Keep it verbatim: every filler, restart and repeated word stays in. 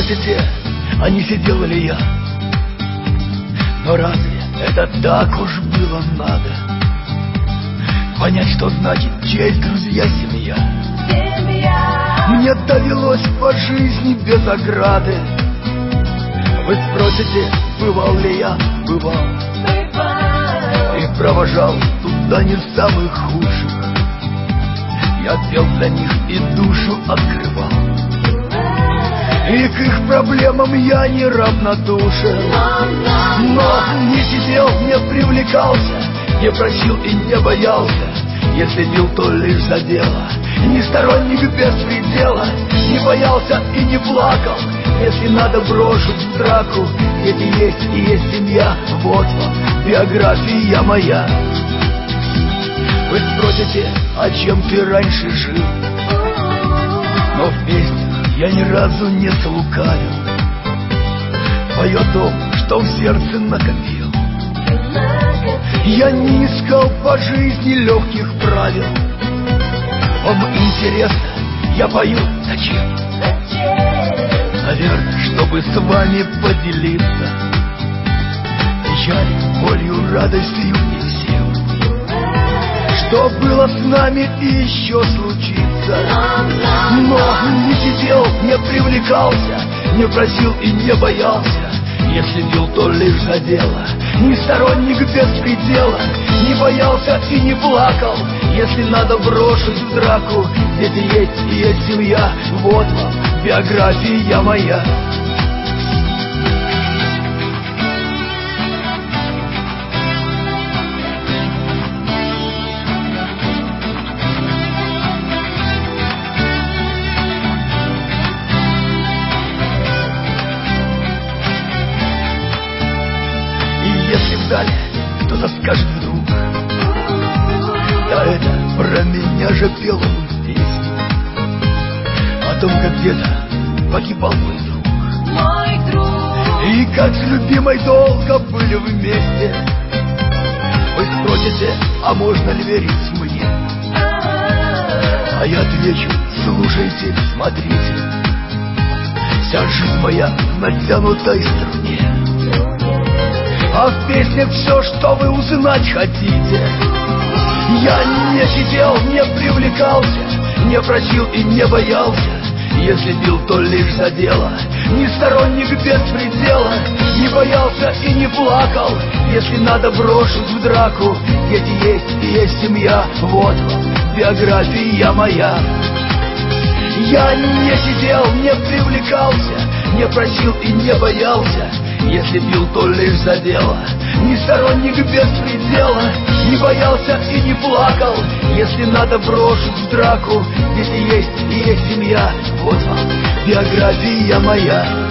спросите, а не сидел ли я? Но разве это так уж было надо? Понять, что значит честь, друзья, семья. Семья. Мне довелось по жизни без ограды. Вы спросите, бывал ли я? Бывал. Бывал. И провожал туда не самых худших. Я пел для них и душу открывал. И к их проблемам я не равнодушен. Но не сидел, не привлекался, не просил и не боялся. Если бил, то лишь за дело. Не сторонник беспредела. Не боялся и не плакал. Если надо, брошу в драку. Дети есть и есть семья. Вот вам биография моя. Вы спросите, а чем ты раньше жил? Но в песнях я ни разу не слукавил. Пою то, что в сердце накопил. Я не искал по жизни легких правил. Вам интересно, я пою зачем? Наверное, чтобы с вами поделиться печалью, болью, радостью и всем, что было с нами и еще случится. Но не сидел, не привлекался, не просил и не боялся. Если бил, то лишь за дело. Не сторонник беспредела. Не боялся и не плакал. Если надо, брошусь в драку. Дети есть и есть семья. Вот вам биография моя. Далее кто-то скажет вдруг: да это про меня же пел он песню о том, как где-то погибал мой друг. Мой друг. И как с любимой долго были вместе. Вы спросите, а можно ли верить мне? А я отвечу: слушайте, смотрите. Вся жизнь моя в натянутой струне. А в песне все, что вы узнать хотите. Я не сидел, не привлекался, не просил и не боялся. Если бил, то лишь за дело. Не сторонник беспредела. Не боялся и не плакал. Если надо, брошусь в драку. Дети есть и есть семья. Вот вам биография моя. Я не сидел, не привлекался, не просил и не боялся. Если бил, то лишь за дело. Не сторонник беспредела. Не боялся и не плакал. Если надо, брошусь в драку. Дети есть и есть семья. Вот вам биография моя.